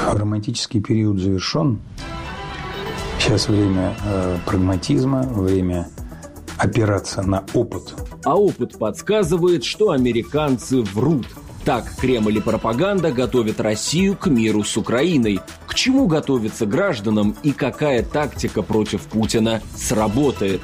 Романтический период завершен. Сейчас время прагматизма, время опираться на опыт. А опыт подсказывает, что американцы врут. Так Кремль и пропаганда готовят Россию к миру с Украиной. К чему готовиться гражданам и какая тактика против Путина сработает?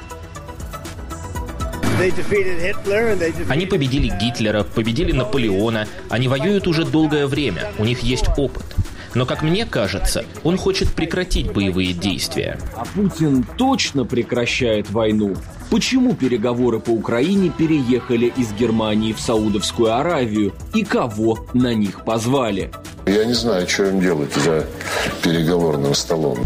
Они победили Гитлера, победили Наполеона. Они воюют уже долгое время, у них есть опыт. Но, как мне кажется, он хочет прекратить боевые действия. А Путин точно прекращает войну? Почему переговоры по Украине переехали из Германии в Саудовскую Аравию? И кого на них позвали? Я не знаю, что им делать за переговорным столом.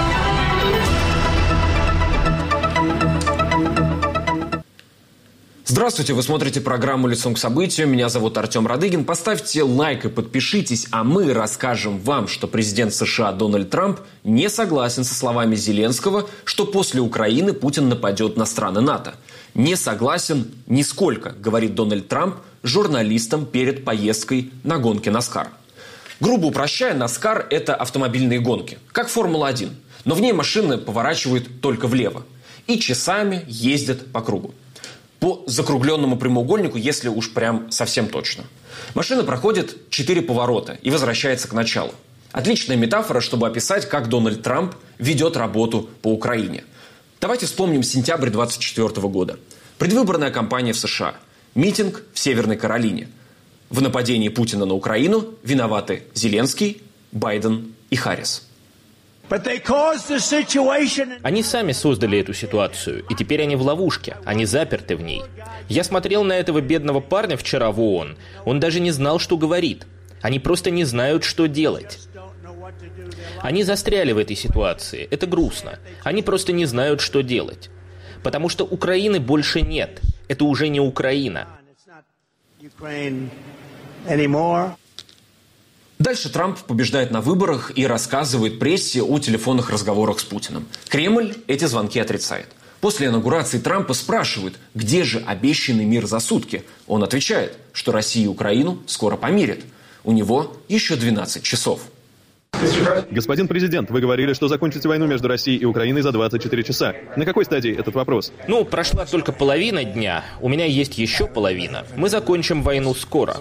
Здравствуйте, вы смотрите программу «Лицом к событию». Меня зовут Артем Радыгин. Поставьте лайк и подпишитесь, а мы расскажем вам, что президент США Дональд Трамп не согласен со словами Зеленского, что после Украины Путин нападет на страны НАТО. Не согласен нисколько, говорит Дональд Трамп журналистам перед поездкой на гонки NASCAR. Грубо упрощая, NASCAR – это автомобильные гонки, как Формула-1. Но в ней машины поворачивают только влево и часами ездят по кругу. По закругленному прямоугольнику, если уж прям совсем точно. Машина проходит 4 поворота и возвращается к началу. Отличная метафора, чтобы описать, как Дональд Трамп ведет работу по Украине. Давайте вспомним сентябрь 2024 года. Предвыборная кампания в США. Митинг в Северной Каролине. В нападении Путина на Украину виноваты Зеленский, Байден и Харрис. Они сами создали эту ситуацию, и теперь они в ловушке, они заперты в ней. Я смотрел на этого бедного парня вчера в ООН, он даже не знал, что говорит. Они просто не знают, что делать. Они застряли в этой ситуации, это грустно. Они просто не знают, что делать. Потому что Украины больше нет, это уже не Украина. Дальше Трамп побеждает на выборах и рассказывает прессе о телефонных разговорах с Путиным. Кремль эти звонки отрицает. После инаугурации Трампа спрашивают, где же обещанный мир за сутки. Он отвечает, что Россию и Украину скоро помирят. У него еще 12 часов. Господин президент, вы говорили, что закончите войну между Россией и Украиной за 24 часа. На какой стадии этот вопрос? Прошла только половина дня. У меня есть еще половина. Мы закончим войну скоро.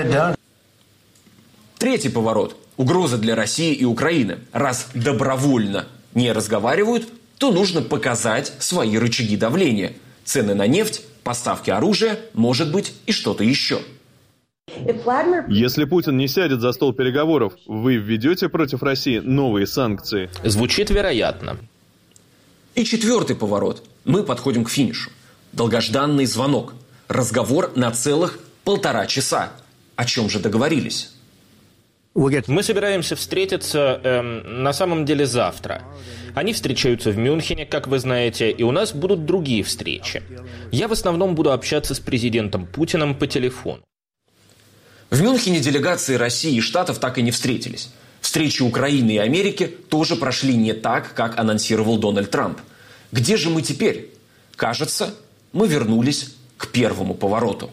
Третий поворот. Угроза для России и Украины. Раз добровольно не разговаривают, то нужно показать свои рычаги давления. Цены на нефть, поставки оружия, может быть и что-то еще. Если Путин не сядет за стол переговоров, вы введете против России новые санкции? Звучит вероятно. И четвертый поворот. Мы подходим к финишу. Долгожданный звонок. Разговор на целых 1,5 часа. О чем же договорились? Мы собираемся встретиться, на самом деле, завтра. Они встречаются в Мюнхене, как вы знаете, и у нас будут другие встречи. Я в основном буду общаться с президентом Путиным по телефону. В Мюнхене делегации России и Штатов так и не встретились. Встречи Украины и Америки тоже прошли не так, как анонсировал Дональд Трамп. Где же мы теперь? Кажется, мы вернулись к первому повороту.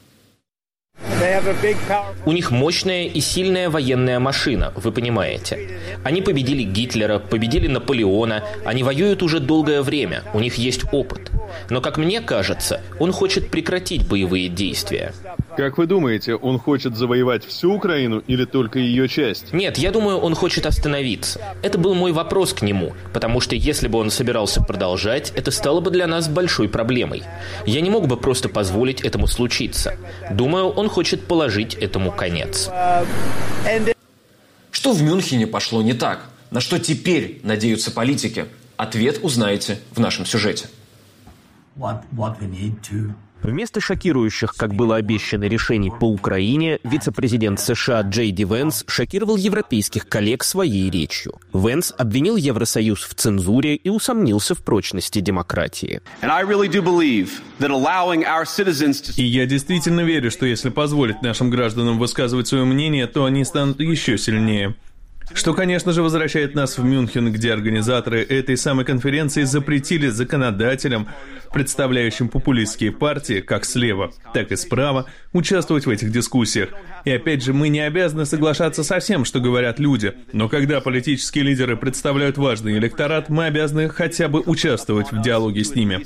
У них мощная и сильная военная машина, вы понимаете. Они победили Гитлера, победили Наполеона. Они воюют уже долгое время, у них есть опыт. Но, как мне кажется, он хочет прекратить боевые действия. Как вы думаете, он хочет завоевать всю Украину или только ее часть? Нет, я думаю, он хочет остановиться. Это был мой вопрос к нему, потому что если бы он собирался продолжать, это стало бы для нас большой проблемой. Я не мог бы просто позволить этому случиться. Думаю, он хочет положить этому конец. Что в Мюнхене пошло не так? На что теперь надеются политики? Ответ узнаете в нашем сюжете. Вместо шокирующих, как было обещано, решений по Украине, вице-президент США Джей Ди Венс шокировал европейских коллег своей речью. Венс обвинил Евросоюз в цензуре и усомнился в прочности демократии. И я действительно верю, что если позволить нашим гражданам высказывать свое мнение, то они станут еще сильнее. Что, конечно же, возвращает нас в Мюнхен, где организаторы этой самой конференции запретили законодателям, представляющим популистские партии, как слева, так и справа, участвовать в этих дискуссиях. И опять же, мы не обязаны соглашаться со всем, что говорят люди. Но когда политические лидеры представляют важный электорат, мы обязаны хотя бы участвовать в диалоге с ними.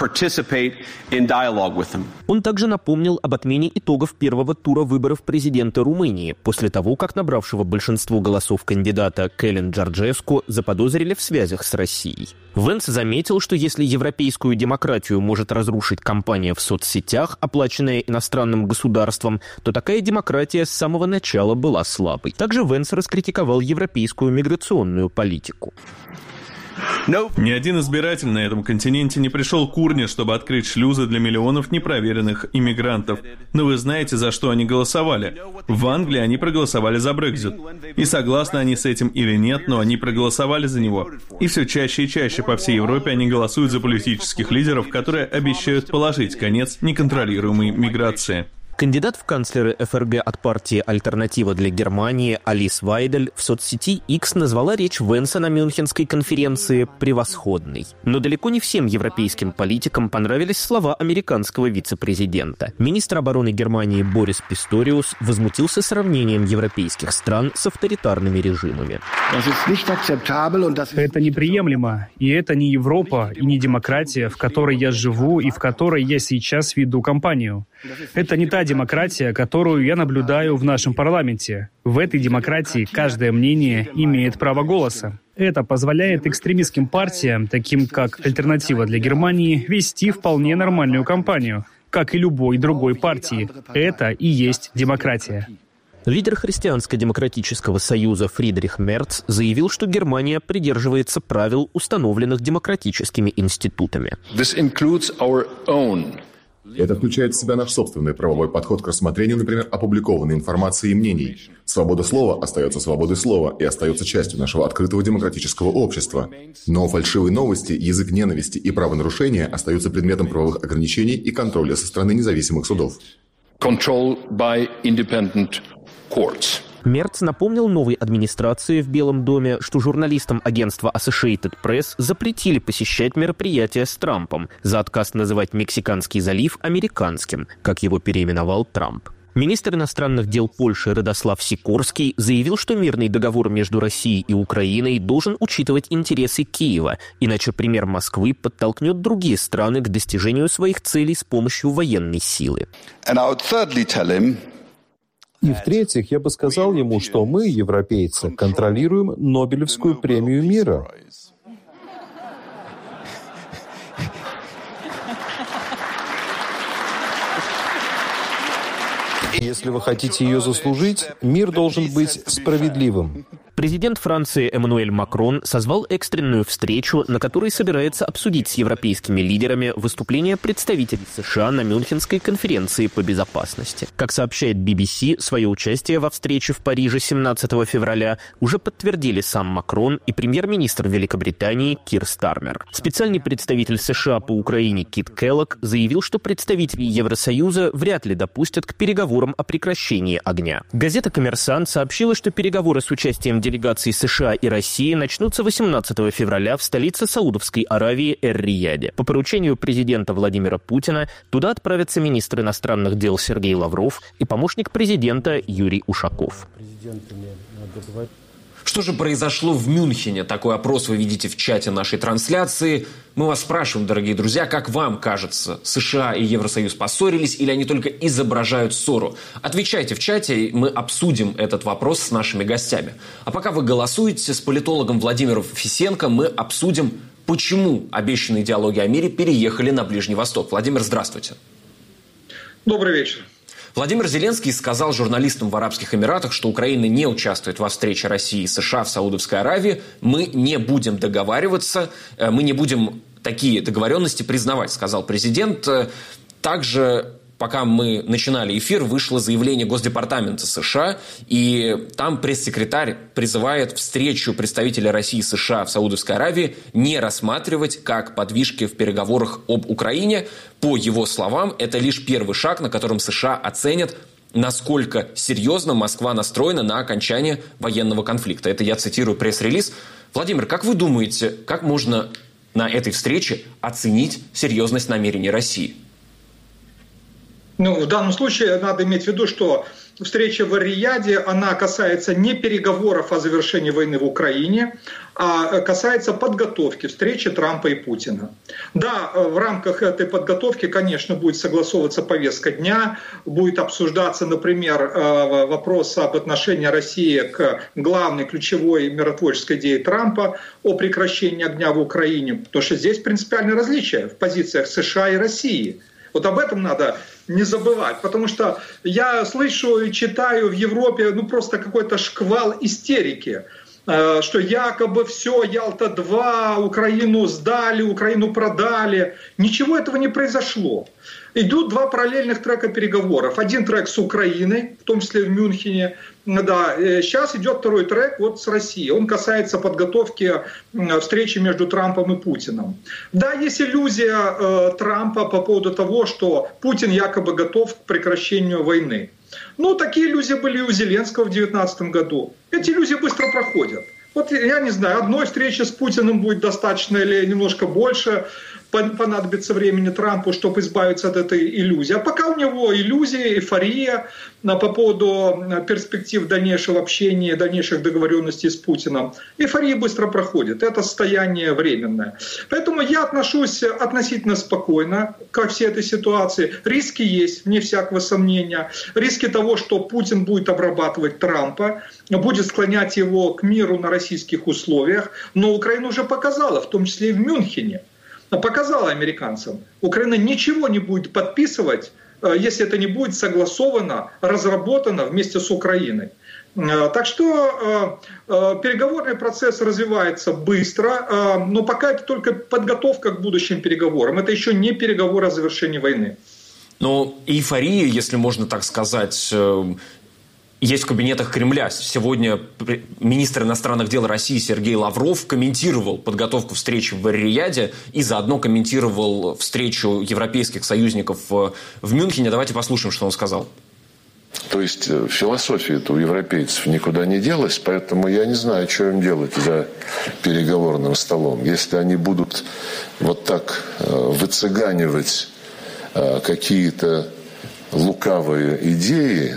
Он также напомнил об отмене итогов первого тура выборов президента Румынии после того, как набравшего большинство голосов кандидата Кэлен Джорджеску заподозрили в связях с Россией. Венс заметил, что если европейскую демократию может разрушить кампания в соцсетях, оплаченная иностранным государством, то такая демократия с самого начала была слабой. Также Венс раскритиковал европейскую миграционную политику. Ни один избиратель на этом континенте не пришел к урне, чтобы открыть шлюзы для миллионов непроверенных иммигрантов. Но вы знаете, за что они голосовали. В Англии они проголосовали за Брексит. И согласны они с этим или нет, но они проголосовали за него. И все чаще и чаще по всей Европе они голосуют за политических лидеров, которые обещают положить конец неконтролируемой миграции. Кандидат в канцлеры ФРГ от партии «Альтернатива для Германии» Алис Вайдель в соцсети X назвала речь Венса на Мюнхенской конференции «превосходной». Но далеко не всем европейским политикам понравились слова американского вице-президента. Министр обороны Германии Борис Писториус возмутился сравнением европейских стран с авторитарными режимами. Это неприемлемо, и это не Европа и не демократия, в которой я живу и в которой я сейчас веду кампанию. Это не та демократия, которую я наблюдаю в нашем парламенте. В этой демократии каждое мнение имеет право голоса. Это позволяет экстремистским партиям, таким как «Альтернатива для Германии», вести вполне нормальную кампанию, как и любой другой партии. Это и есть демократия. Лидер Христианско-демократического союза Фридрих Мерц заявил, что Германия придерживается правил, установленных демократическими институтами. Это включает в себя наш собственный правовой подход к рассмотрению, например, опубликованной информации и мнений. Свобода слова остается свободой слова и остается частью нашего открытого демократического общества. Но фальшивые новости, язык ненависти и правонарушения остаются предметом правовых ограничений и контроля со стороны независимых судов. Мерц напомнил новой администрации в Белом доме, что журналистам агентства Associated Press запретили посещать мероприятия с Трампом за отказ называть Мексиканский залив американским, как его переименовал Трамп. Министр иностранных дел Польши Радослав Сикорский заявил, что мирный договор между Россией и Украиной должен учитывать интересы Киева, иначе пример Москвы подтолкнет другие страны к достижению своих целей с помощью военной силы. И в-третьих, я бы сказал ему, что мы, европейцы, контролируем Нобелевскую премию мира. Если вы хотите ее заслужить, мир должен быть справедливым. Президент Франции Эммануэль Макрон созвал экстренную встречу, на которой собирается обсудить с европейскими лидерами выступление представителей США на Мюнхенской конференции по безопасности. Как сообщает BBC, свое участие во встрече в Париже 17 февраля уже подтвердили сам Макрон и премьер-министр Великобритании Кир Стармер. Специальный представитель США по Украине Кит Келлог заявил, что представители Евросоюза вряд ли допустят к переговорам о прекращении огня. Газета «Коммерсант» сообщила, что переговоры с участием делегаций США и России начнутся 18 февраля в столице Саудовской Аравии Эр-Рияде. По поручению президента Владимира Путина туда отправятся министр иностранных дел Сергей Лавров и помощник президента Юрий Ушаков. Что же произошло в Мюнхене? Такой опрос вы видите в чате нашей трансляции. Мы вас спрашиваем, дорогие друзья, как вам кажется, США и Евросоюз поссорились или они только изображают ссору? Отвечайте в чате, и мы обсудим этот вопрос с нашими гостями. А пока вы голосуете, с политологом Владимиром Фисенко мы обсудим, почему обещанные диалоги о мире переехали на Ближний Восток. Владимир, здравствуйте. Добрый вечер. Владимир Зеленский сказал журналистам в Арабских Эмиратах, что Украина не участвует во встрече России и США в Саудовской Аравии. Мы не будем договариваться, мы не будем такие договоренности признавать, сказал президент. Также, пока мы начинали эфир, вышло заявление Госдепартамента США, и там пресс-секретарь призывает встречу представителей России и США в Саудовской Аравии не рассматривать как подвижки в переговорах об Украине. По его словам, это лишь первый шаг, на котором США оценят, насколько серьезно Москва настроена на окончание военного конфликта. Это я цитирую пресс-релиз. Владимир, как вы думаете, как можно на этой встрече оценить серьезность намерений России? В данном случае надо иметь в виду, что встреча в Ар-Рияде, она касается не переговоров о завершении войны в Украине, а касается подготовки встречи Трампа и Путина. Да, в рамках этой подготовки, конечно, будет согласовываться повестка дня, будет обсуждаться, например, вопрос об отношении России к главной ключевой миротворческой идее Трампа о прекращении огня в Украине, потому что здесь принципиальное различие в позициях США и России. Вот об этом надо не забывать, потому что я слышу и читаю в Европе просто какой-то шквал истерики, что якобы все, Ялта-2, Украину сдали, Украину продали. Ничего этого не произошло. Идут два параллельных трека переговоров. Один трек с Украиной, в том числе в Мюнхене. Да, сейчас идет второй трек с Россией. Он касается подготовки встречи между Трампом и Путиным. Да, есть иллюзия Трампа по поводу того, что Путин якобы готов к прекращению войны. Такие иллюзии были и у Зеленского в 2019 году. Эти иллюзии быстро проходят. Вот я не знаю, одной встречи с Путиным будет достаточно или немножко больше понадобится времени Трампу, чтобы избавиться от этой иллюзии. А пока у него иллюзии, эйфория по поводу перспектив дальнейшего общения, дальнейших договоренностей с Путиным. Эйфория быстро проходит. Это состояние временное. Поэтому я отношусь относительно спокойно ко всей этой ситуации. Риски есть, вне всякого сомнения. Риски того, что Путин будет обрабатывать Трампа, будет склонять его к миру на российских условиях. Но Украина уже показала, в том числе и в Мюнхене, показала американцам. Украина ничего не будет подписывать, если это не будет согласовано, разработано вместе с Украиной. Так что переговорный процесс развивается быстро, но пока это только подготовка к будущим переговорам. Это еще не переговоры о завершении войны. Но эйфория, если можно так сказать, есть в кабинетах Кремля. Сегодня министр иностранных дел России Сергей Лавров комментировал подготовку встречи в Ар-Рияде и заодно комментировал встречу европейских союзников в Мюнхене. Давайте послушаем, что он сказал. То есть философия-то у европейцев никуда не делась, поэтому я не знаю, что им делать за переговорным столом. Если они будут вот так выцыганивать какие-то лукавые идеи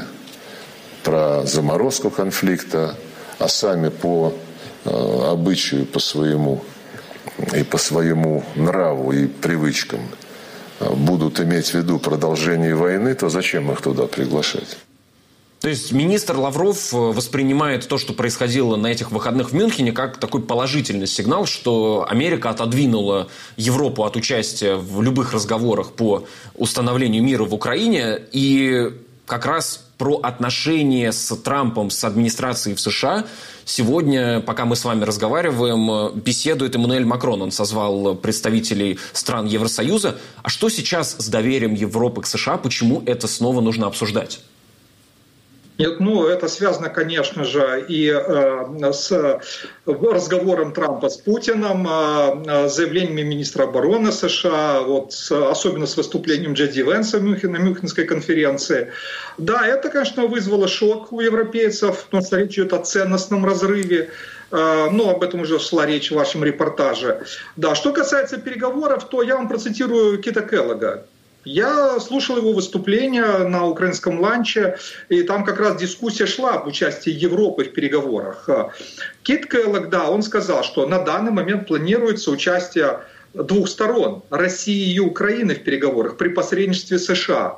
про заморозку конфликта, а сами по обычаю, по своему и по своему нраву и привычкам будут иметь в виду продолжение войны, то зачем их туда приглашать? То есть министр Лавров воспринимает то, что происходило на этих выходных в Мюнхене, как такой положительный сигнал, что Америка отодвинула Европу от участия в любых разговорах по установлению мира в Украине, и как раз про отношения с Трампом, с администрацией в США сегодня, пока мы с вами разговариваем, беседует Эммануэль Макрон. Он созвал представителей стран Евросоюза. А что сейчас с доверием Европы к США? Почему это снова нужно обсуждать? Нет, это связано, конечно же, и с разговором Трампа с Путиным, с заявлениями министра обороны США, особенно с выступлением Джей Ди Венса на Мюнхенской конференции. Да, это, конечно, вызвало шок у европейцев, потому что речь идет о ценностном разрыве. Об этом уже шла речь в вашем репортаже. Да, что касается переговоров, то я вам процитирую Кита Келлога. Я слушал его выступление на украинском ланче, и там как раз дискуссия шла об участии Европы в переговорах. Кит Келлог, он сказал, что на данный момент планируется участие двух сторон, России и Украины в переговорах при посредничестве США.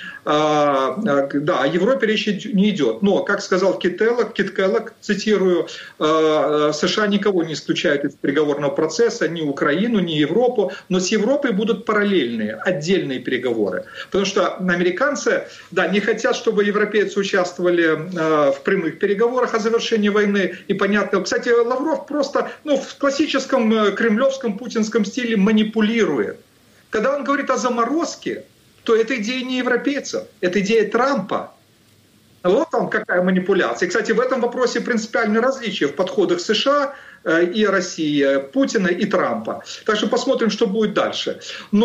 О Европе речь не идет. Но, как сказал Кит Келлог, цитирую, США никого не исключают из переговорного процесса, ни Украину, ни Европу, но с Европой будут параллельные, отдельные переговоры. Потому что американцы, не хотят, чтобы европейцы участвовали в прямых переговорах о завершении войны. И понятно, кстати, Лавров просто в классическом кремлевском путинском стиле манипулирует. Когда он говорит о заморозке, то это идея не европейцев, это идея Трампа. Вот там какая манипуляция. И, кстати, в этом вопросе принципиальное различие в подходах США и России, Путина и Трампа. Так что посмотрим, что будет дальше.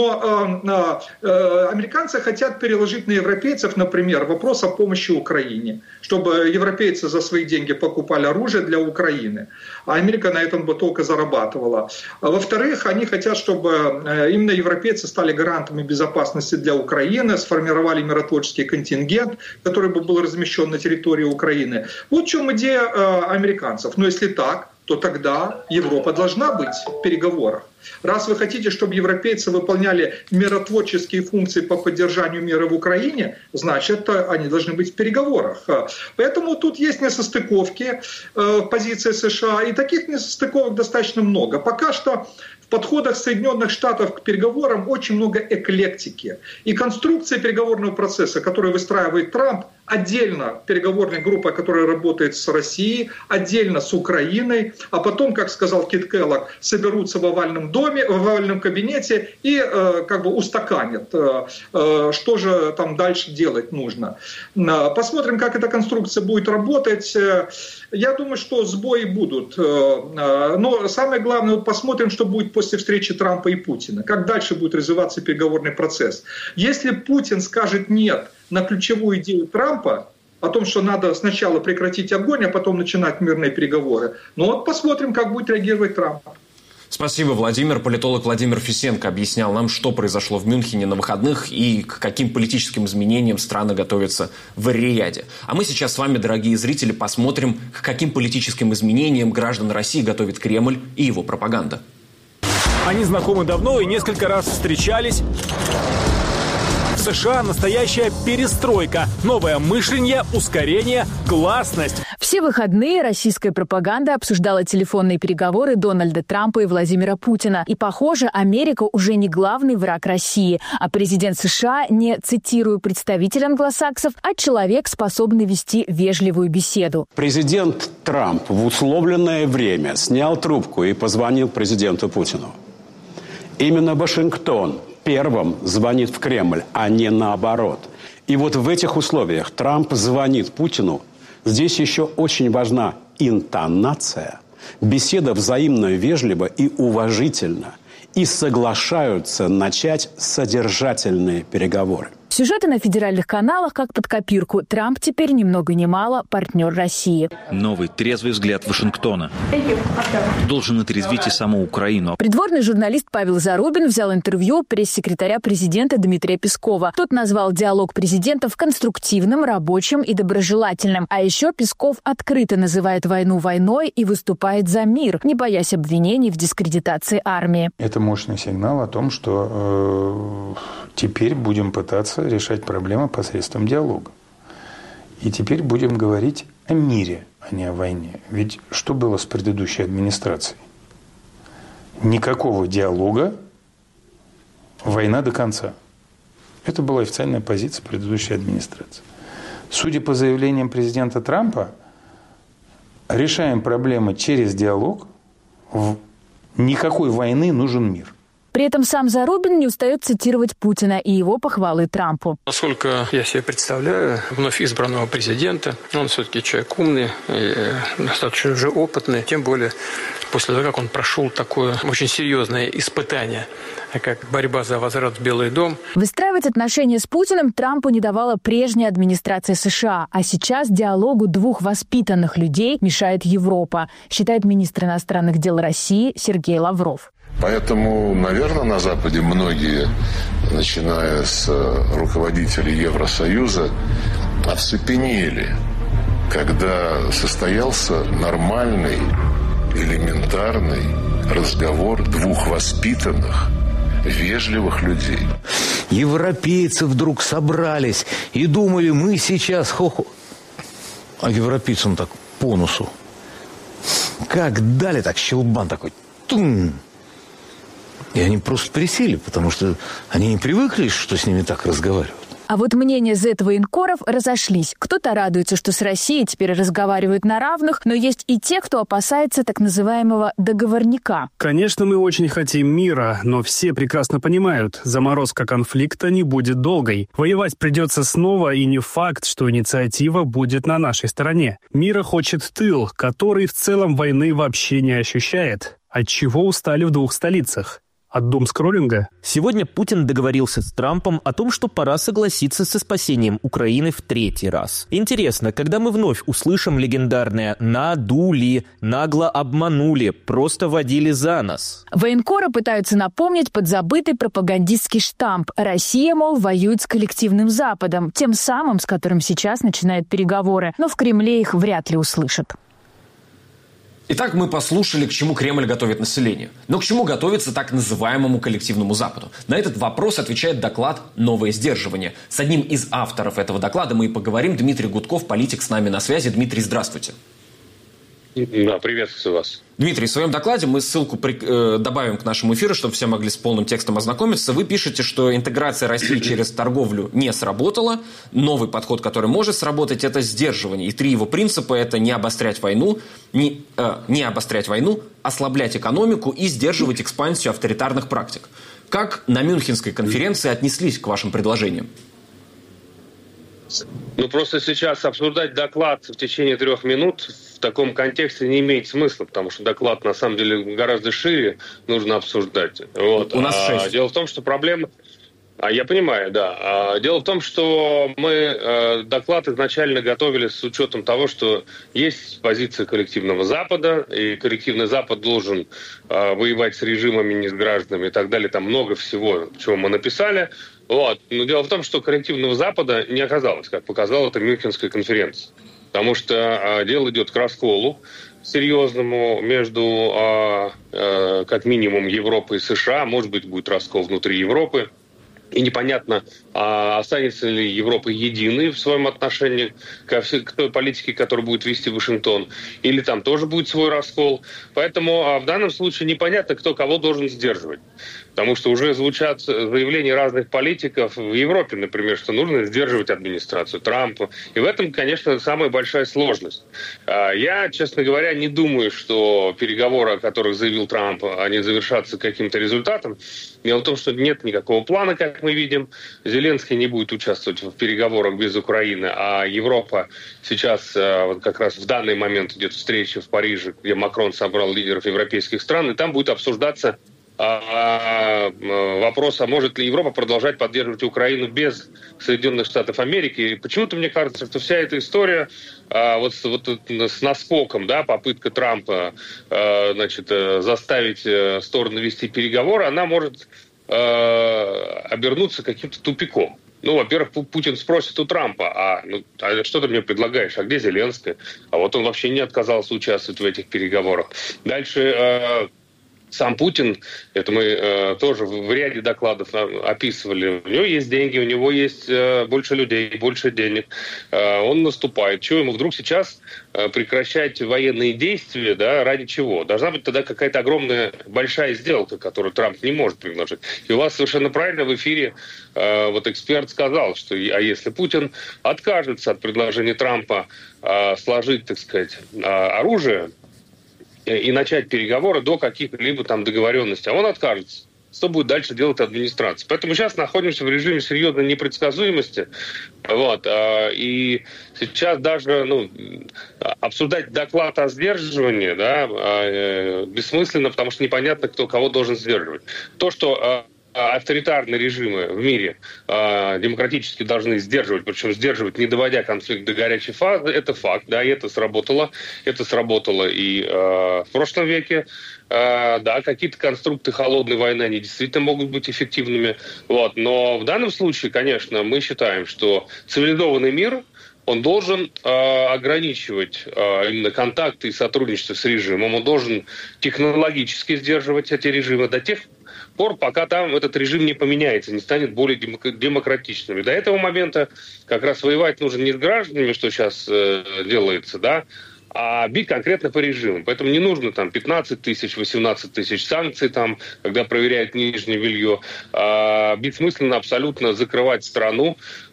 Но американцы хотят переложить на европейцев, например, вопрос о помощи Украине, чтобы европейцы за свои деньги покупали оружие для Украины, а Америка на этом бы только зарабатывала. Во-вторых, они хотят, чтобы именно европейцы стали гарантами безопасности для Украины, сформировали миротворческий контингент, который бы был размещен на территории Украины. Вот в чем идея американцев. Но если так, то тогда Европа должна быть в переговорах. Раз вы хотите, чтобы европейцы выполняли миротворческие функции по поддержанию мира в Украине, значит, они должны быть в переговорах. Поэтому тут есть несостыковки в позиции США, и таких несостыковок достаточно много. Пока что в подходах Соединенных Штатов к переговорам очень много эклектики. И конструкция переговорного процесса, которую выстраивает Трамп, отдельно переговорная группа, которая работает с Россией, отдельно с Украиной, а потом, как сказал Кит Келлог, соберутся в овальном доме, в овальном кабинете и как бы устаканят, что же там дальше делать нужно. Посмотрим, как эта конструкция будет работать. Я думаю, что сбои будут. Но самое главное, вот посмотрим, что будет после встречи Трампа и Путина. Как дальше будет развиваться переговорный процесс. Если Путин скажет «нет» на ключевую идею Трампа, о том, что надо сначала прекратить огонь, а потом начинать мирные переговоры. Ну вот посмотрим, как будет реагировать Трамп. Спасибо, Владимир. Политолог Владимир Фисенко объяснял нам, что произошло в Мюнхене на выходных и к каким политическим изменениям страна готовится в Эр-Рияде. А мы сейчас с вами, дорогие зрители, посмотрим, к каким политическим изменениям граждан России готовит Кремль и его пропаганда. Они знакомы давно и несколько раз встречались. В США настоящая перестройка, новое мышление, ускорение, гласность. Все выходные российская пропаганда обсуждала телефонные переговоры Дональда Трампа и Владимира Путина. И, похоже, Америка уже не главный враг России, а президент США не, цитирую, представитель англосаксов, а человек, способный вести вежливую беседу. Президент Трамп в условленное время снял трубку и позвонил президенту Путину. Именно Вашингтон первым звонит в Кремль, а не наоборот. И вот в этих условиях Трамп звонит Путину. Здесь еще очень важна интонация. Беседа взаимно вежлива и уважительна. И соглашаются начать содержательные переговоры. Сюжеты на федеральных каналах как под копирку. Трамп теперь ни много ни мало партнер России. Новый трезвый взгляд Вашингтона должен отрезвить и саму Украину. Придворный журналист Павел Зарубин взял интервью пресс-секретаря президента Дмитрия Пескова. Тот назвал диалог президентов конструктивным, рабочим и доброжелательным. А еще Песков открыто называет войну войной и выступает за мир, не боясь обвинений в дискредитации армии. Это мощный сигнал о том, что теперь будем пытаться решать проблемы посредством диалога. И теперь будем говорить о мире, а не о войне. Ведь что было с предыдущей администрацией? Никакого диалога, война до конца. Это была официальная позиция предыдущей администрации. Судя по заявлениям президента Трампа, решаем проблемы через диалог, никакой войны, нужен мир. При этом сам Зарубин не устает цитировать Путина и его похвалы Трампу. Насколько я себе представляю, вновь избранного президента, он все-таки человек умный, и достаточно уже опытный, тем более после того, как он прошел такое очень серьезное испытание, как борьба за возврат в Белый дом. Выстраивать отношения с Путиным Трампу не давала прежняя администрация США, а сейчас диалогу двух воспитанных людей мешает Европа, считает министр иностранных дел России Сергей Лавров. Поэтому, наверное, на Западе многие, начиная с руководителей Евросоюза, оцепенели, когда состоялся нормальный, элементарный разговор двух воспитанных, вежливых людей. Европейцы вдруг собрались и думали, мы сейчас хоху. А европейцам так по носу. Как дали, так щелбан такой. Тум. И они просто присели, потому что они не привыкли, что с ними так разговаривают. А вот мнения зет-военкоров разошлись. Кто-то радуется, что с Россией теперь разговаривают на равных, но есть и те, кто опасается так называемого договорняка. Конечно, мы очень хотим мира, но все прекрасно понимают, заморозка конфликта не будет долгой. Воевать придется снова, и не факт, что инициатива будет на нашей стороне. Мира хочет тыл, который в целом войны вообще не ощущает. Отчего устали в двух столицах? От думскроллинга? Сегодня Путин договорился с Трампом о том, что пора согласиться со спасением Украины в 3-й раз. Интересно, когда мы вновь услышим легендарное «надули», «нагло обманули», «просто водили за нос». Военкоры пытаются напомнить подзабытый пропагандистский штамп. Россия, мол, воюет с коллективным Западом, тем самым, с которым сейчас начинают переговоры. Но в Кремле их вряд ли услышат. Итак, мы послушали, к чему Кремль готовит население. Но к чему готовится так называемому коллективному Западу? На этот вопрос отвечает доклад «Новое сдерживание». С одним из авторов этого доклада мы и поговорим. Дмитрий Гудков, политик, с нами на связи. Дмитрий, здравствуйте. Да, приветствую вас. Дмитрий, в своем докладе мы ссылку добавим к нашему эфиру, чтобы все могли с полным текстом ознакомиться. Вы пишете, что интеграция России через торговлю не сработала. Новый подход, который может сработать, это сдерживание. И 3 его принципа – это не обострять войну, ослаблять экономику и сдерживать экспансию авторитарных практик. Как на Мюнхенской конференции отнеслись к вашим предложениям? Просто сейчас обсуждать доклад в течение 3 минут в таком контексте не имеет смысла, потому что доклад на самом деле гораздо шире нужно обсуждать. Вот. У нас 6. Дело в том, что проблема... Я понимаю, да. Дело в том, что мы доклад изначально готовили с учетом того, что есть позиция коллективного Запада, и коллективный Запад должен воевать с режимами, не с гражданами и так далее. Там много всего, чего мы написали. Вот. Но дело в том, что коллективного Запада не оказалось, как показала это Мюнхенская конференция. Потому что дело идет к расколу серьезному между, как минимум, Европой и США. Может быть, будет раскол внутри Европы. И непонятно, останется ли Европа единой в своем отношении к той политике, которую будет вести Вашингтон, или там тоже будет свой раскол. Поэтому в данном случае непонятно, кто кого должен сдерживать. Потому что уже звучат заявления разных политиков в Европе, например, что нужно сдерживать администрацию Трампа. И в этом, конечно, самая большая сложность. Я, честно говоря, не думаю, что переговоры, о которых заявил Трамп, они завершатся каким-то результатом. Дело в том, что нет никакого плана, как мы видим. Зеленский не будет участвовать в переговорах без Украины, а Европа сейчас, вот как раз в данный момент идет встреча в Париже, где Макрон собрал лидеров европейских стран, и там будет обсуждаться вопрос, а может ли Европа продолжать поддерживать Украину без Соединенных Штатов Америки. И почему-то мне кажется, что вся эта история вот с наскоком, да, попытка Трампа заставить стороны вести переговоры, она может обернуться каким-то тупиком. Во-первых, Путин спросит у Трампа, а что ты мне предлагаешь, а где Зеленский? А вот он вообще не отказался участвовать в этих переговорах. Дальше... Сам Путин, это мы тоже в ряде докладов описывали, у него есть деньги, у него есть больше людей, больше денег, он наступает. Чего ему вдруг сейчас прекращать военные действия, да, ради чего? Должна быть тогда какая-то огромная, большая сделка, которую Трамп не может предложить. И у вас совершенно правильно в эфире эксперт сказал, что если Путин откажется от предложения Трампа сложить, так сказать, оружие, и начать переговоры до каких-либо там договоренностей. А он откажется. Что будет дальше делать администрация? Поэтому сейчас находимся в режиме серьезной непредсказуемости. Вот. И сейчас даже обсуждать доклад о сдерживании, да, бессмысленно, потому что непонятно, кто кого должен сдерживать. То, что авторитарные режимы в мире демократически должны сдерживать, причем сдерживать, не доводя конфликт до горячей фазы, это факт, да, и это сработало. Это сработало и в прошлом веке. Да, какие-то конструкты холодной войны, они действительно могут быть эффективными. Вот. Но в данном случае, конечно, мы считаем, что цивилизованный мир, он должен ограничивать именно контакты и сотрудничество с режимом, он должен технологически сдерживать эти режимы до тех пор, пока там этот режим не поменяется, не станет более демократичным. И до этого момента как раз воевать нужно не с гражданами, что сейчас делается, да, а бить конкретно по режиму. Поэтому не нужно там 15 тысяч, 18 тысяч санкций, там, когда проверяют нижнее белье. Бессмысленно абсолютно закрывать страну.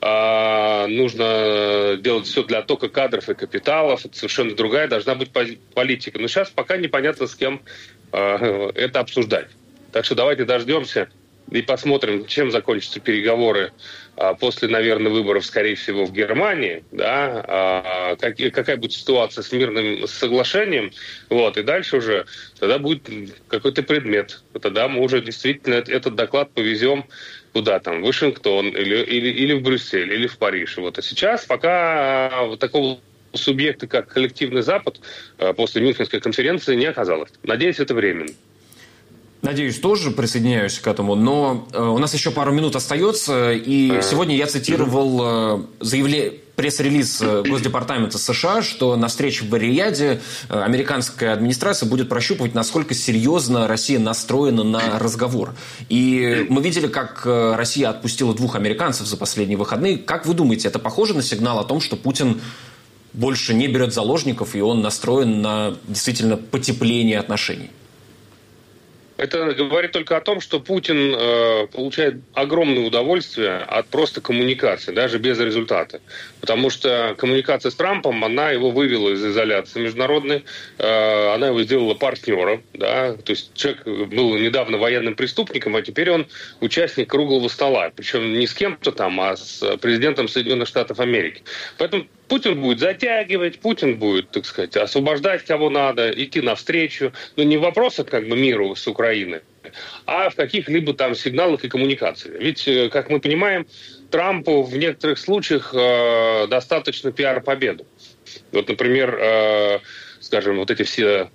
Нужно делать все для оттока кадров и капиталов. Это совершенно другая должна быть политика. Но сейчас пока непонятно, с кем это обсуждать. Так что давайте дождемся и посмотрим, чем закончатся переговоры после, наверное, выборов, скорее всего, в Германии, да, какая будет ситуация с мирным соглашением, вот, и дальше уже тогда будет какой-то предмет. Тогда мы уже действительно этот доклад повезем куда там, в Вашингтон или в Брюссель, или в Париж. Вот. А сейчас пока вот такого субъекта, как коллективный Запад, после Мюнхенской конференции не оказалось. Надеюсь, это временно. Надеюсь, тоже присоединяюсь к этому, но у нас еще пару минут остается, и сегодня я цитировал пресс-релиз Госдепартамента США, что на встрече в Эр-Рияде американская администрация будет прощупывать, насколько серьезно Россия настроена на разговор. И мы видели, как Россия отпустила 2 американцев за последние выходные. Как вы думаете, это похоже на сигнал о том, что Путин больше не берет заложников, и он настроен на действительно потепление отношений? Это говорит только о том, что Путин получает огромное удовольствие от просто коммуникации, даже без результата. Потому что коммуникация с Трампом, она его вывела из изоляции международной, она его сделала партнером. Да? То есть человек был недавно военным преступником, а теперь он участник круглого стола. Причем не с кем-то там, а с президентом Соединенных Штатов Америки. Поэтому Путин будет затягивать, Путин будет, так сказать, освобождать кого надо, идти навстречу. Но не в вопросах как бы миру с Украиной, а в каких-либо там сигналах и коммуникациях. Ведь, как мы понимаем, Трампу в некоторых случаях достаточно пиар-победы. Вот, например, скажем, вот эти все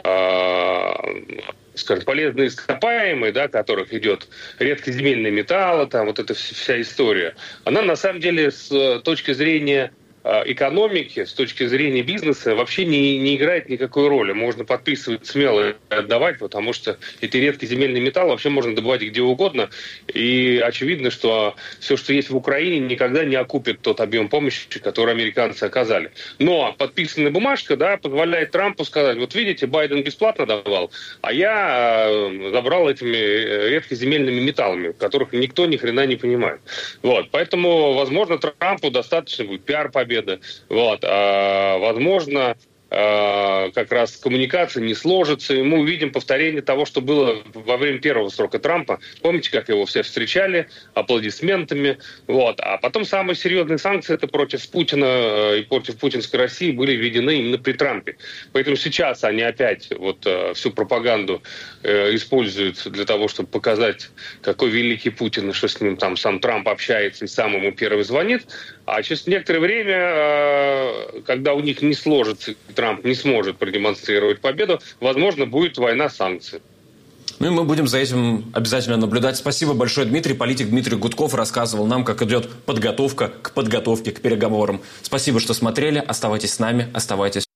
скажем, полезные ископаемые, да, которых идет редкоземельные металлы, там вот эта вся история, она на самом деле с точки зрения экономики, с точки зрения бизнеса вообще не играет никакой роли. Можно подписывать смело и отдавать, потому что эти редкоземельные металлы вообще можно добывать где угодно. И очевидно, что все, что есть в Украине, никогда не окупит тот объем помощи, который американцы оказали. Но подписанная бумажка, да, позволяет Трампу сказать: вот видите, Байден бесплатно давал, а я забрал этими редкоземельными металлами, которых никто ни хрена не понимает. Вот. Поэтому, возможно, Трампу достаточно будет пиар-победы. Вот. Возможно, как раз коммуникация не сложится, и мы увидим повторение того, что было во время первого срока Трампа. Помните, как его все встречали аплодисментами? Вот. А потом самые серьезные санкции это против Путина и против путинской России были введены именно при Трампе. Поэтому сейчас они опять вот всю пропаганду используют для того, чтобы показать, какой великий Путин, что с ним там сам Трамп общается и сам ему первый звонит. А через некоторое время, когда у них не сложится, Трамп не сможет продемонстрировать победу, возможно, будет война санкций. Ну и мы будем за этим обязательно наблюдать. Спасибо большое, Дмитрий. Политик Дмитрий Гудков рассказывал нам, как идет подготовка к подготовке к переговорам. Спасибо, что смотрели. Оставайтесь с нами, оставайтесь